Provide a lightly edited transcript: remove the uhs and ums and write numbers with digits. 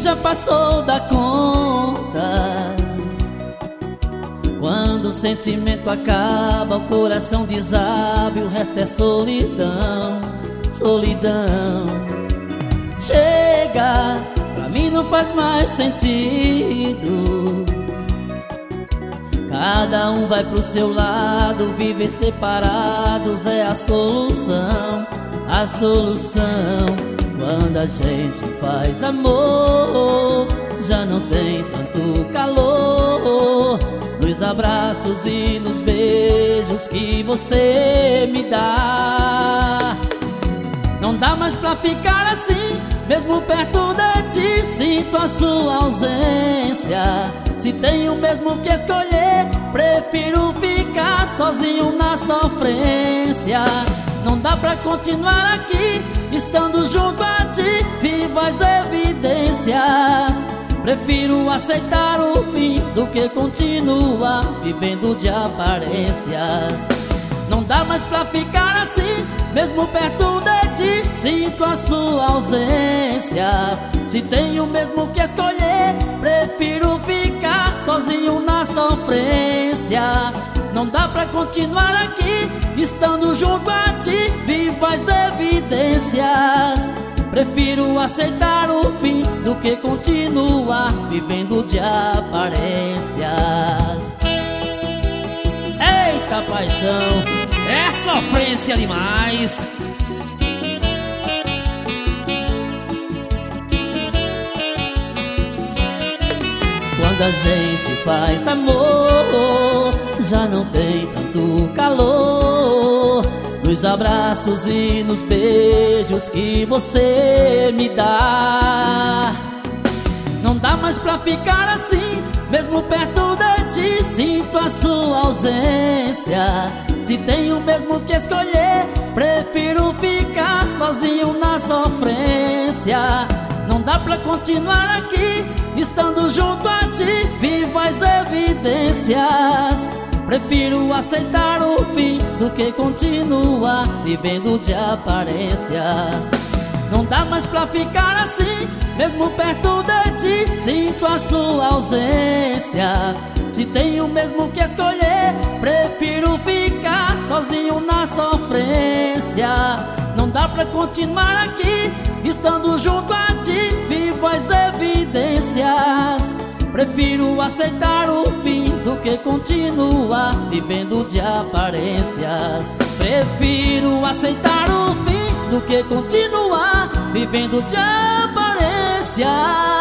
já passou da conta. Quando o sentimento acaba, o coração desaba e o resto é solidão, solidão. Chega, pra mim não faz mais sentido. Cada um vai pro seu lado, viver separados é a solução, a solução. Quando a gente faz amor, já não tem tanto calor. Nos abraços e nos beijos que você me dá. Não dá mais pra ficar assim, mesmo perto de ti. Sinto a sua ausência. Se tenho mesmo que escolher, prefiro ficar sozinho na sofrência. Não dá pra continuar aqui, estando junto a ti, vivo as evidências. Prefiro aceitar o fim do que continuar vivendo de aparências. Não dá mais pra ficar assim, mesmo perto de ti. Sinto a sua ausência. Se tenho mesmo que escolher, prefiro ficar sozinho na sofrência. Não dá pra continuar aqui, estando junto a ti, vivo as evidências. Prefiro aceitar o fim do que continuar vivendo de aparências. Eita paixão, é sofrência demais. Quando a gente faz amor, já não tem tanto calor. Nos abraços e nos beijos que você me dá. Não dá mais pra ficar assim, mesmo perto de ti. Sinto a sua ausência. Se tenho mesmo que escolher, prefiro ficar sozinho na sofrência. Não dá pra continuar aqui, estando junto a ti, vivo as evidências. Prefiro aceitar o fim do que continuar vivendo de aparências. Não dá mais pra ficar assim, mesmo perto de ti. Sinto a sua ausência. Se tenho mesmo que escolher, prefiro ficar sozinho na sofrência. Não dá pra continuar aqui, estando junto a ti, vivo as evidências. Prefiro aceitar o fim do que continuar vivendo de aparências. Prefiro aceitar o fim do que continuar vivendo de aparências.